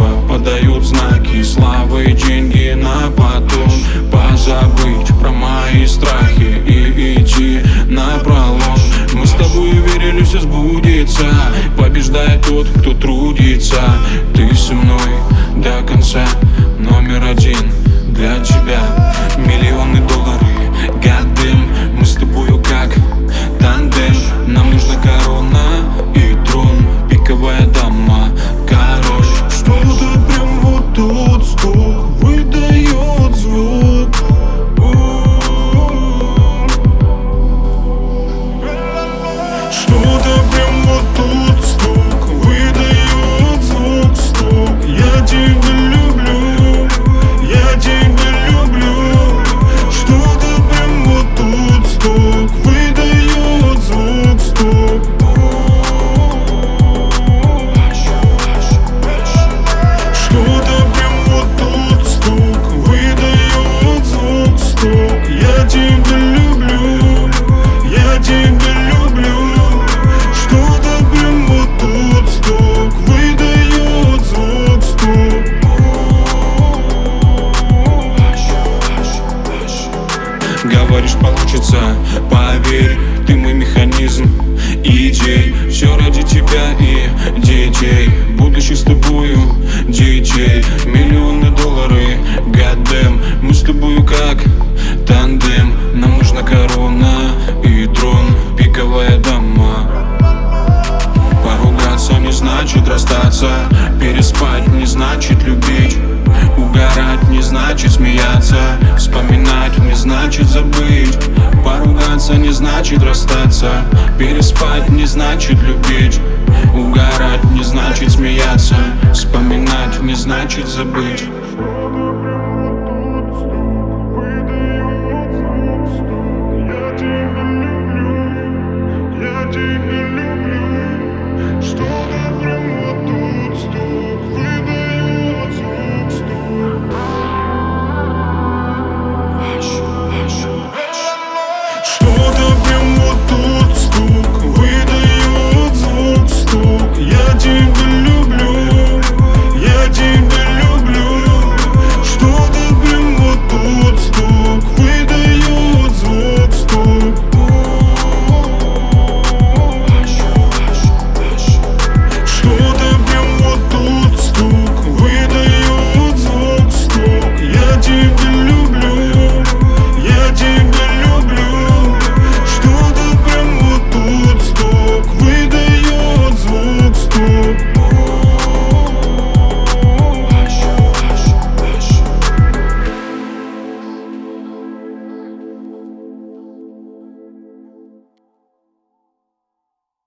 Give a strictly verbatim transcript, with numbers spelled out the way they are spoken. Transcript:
небо подают знаки, славы и деньги на потом. Позабыть про мои страхи и идти напролом. Мы с тобой верили, все сбудется, побеждает тот, кто трудится. Ты со мной до конца, номер один для тебя. Миллионы долларов, goddamn, мы с тобою как тандем. Нам нужна корона и трон, пиковая дама, король. Что-то прям вот тут стук выдает звук. Что-то прям вот тут стук выдает звук, стук. Я тебя люблю, я тебя люблю. Что-то прям вот тут стук выдает звук, стук. Что-то прям вот тут стук выдает звук, стук. Я тебя люблю, я тебя люблю. Что-то прям вот тут стук выдает звук, стук. Говоришь, получится, поверь, ты мой механизм идей. Все ради тебя и детей, будущее с тобою, диджей. Миллионы доллары, goddamn, мы с тобою как тандем. Нам нужна корона и трон, пиковая дама. Поругаться не значит расстаться, переспать не значит любить. Угорать не значит смеяться, вспоминать не значит забыть. Поругаться не значит расстаться, переспать не значит любить. Угорать не значит смеяться, вспоминать не значит забыть.